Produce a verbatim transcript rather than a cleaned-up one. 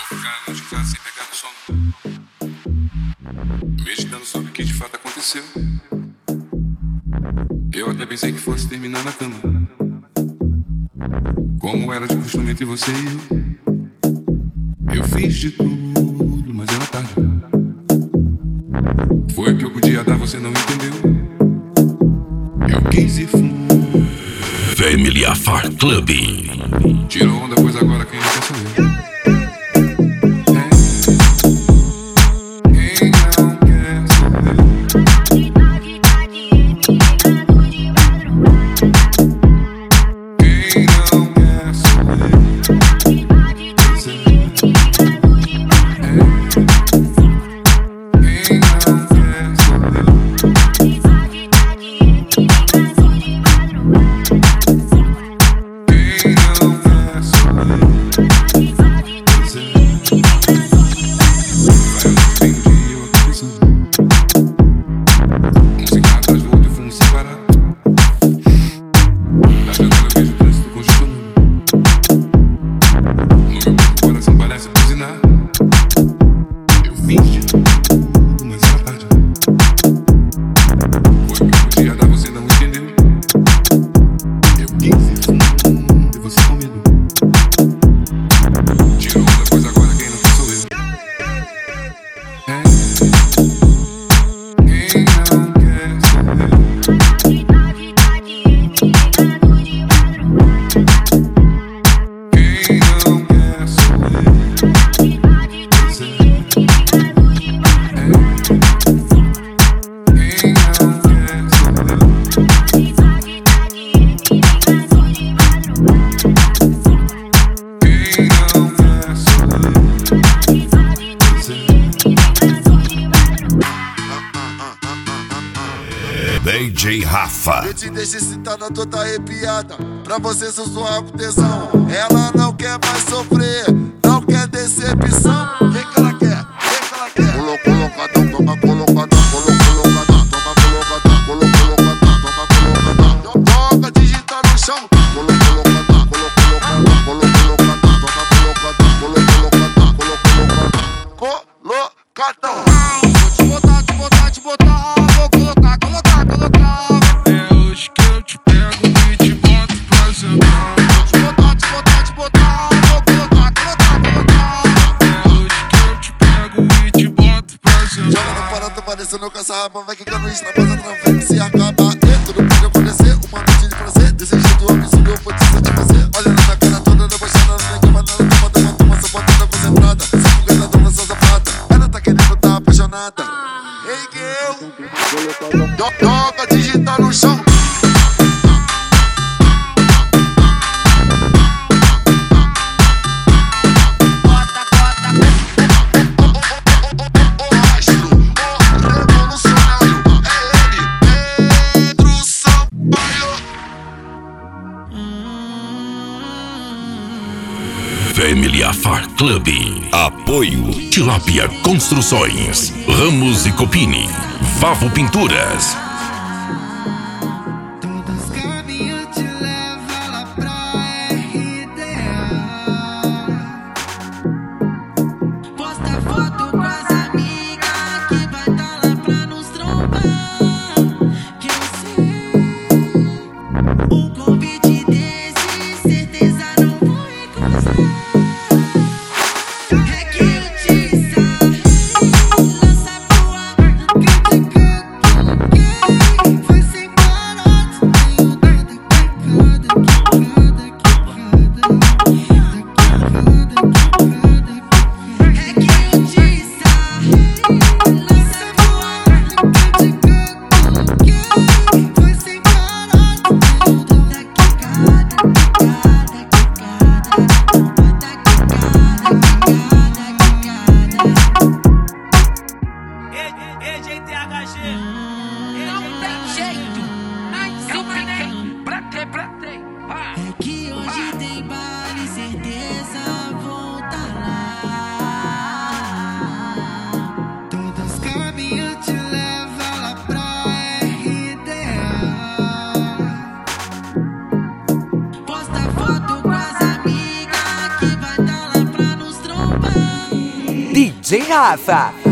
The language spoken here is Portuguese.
ficar de casa sem pegar no sono, meditando sobre o que de fato aconteceu. Eu até pensei que fosse terminar na cama, como era de costume entre você e eu. Eu fiz de tudo, mas era tarde. Foi o que eu podia dar, você não entendeu. Eu quis ir fundo. Family Affair Club. Tirou onda, pois agora quem não quer sou eu. D J Rafa. Eu te deixo excitada, toda arrepiada. Pra você sussurrar com tesão. Ela não quer mais sofrer, não quer decepção. Vem que ela quer, vem que ela quer. Colo, colocadão, toma colocadão. Colo, colocadão, toma colocadão. Colo, colocadão, toma colocadão. Toca, digita no chão. Colo, colocadão, colo, colocadão. Colo, colocadão, toma colocadão. Colo, colocadão, colo, colocadão. Colocadão. Vou te botar, te botar, te botar. Vou colocar, colocar, colocar. É hoje que eu te pego e te boto pra sentar. Te botar, te botar, te botar. Vou colocar, colocar, colocar. É hoje que eu te pego e te boto pra sentar. Joga no parado, parecendo com essa rapa. Vai quicando isso na base, na frente se acaba. E tudo pode acontecer, uma noite de prazer. Desejo do homicídio, eu vou te satisfazer. Olha na cara toda, debochada, não tem banana. Toma, toma, toma, só botando concentrada. Só fogueira, dona, só safada. Ela tá querendo, tá apaixonada. Ei, girl, toca, digita no chão. Family Affair Club. Apoio Tilápia Construções, Ramos e Copini, Vavo Pinturas. Lança pro ar, D J Rafa.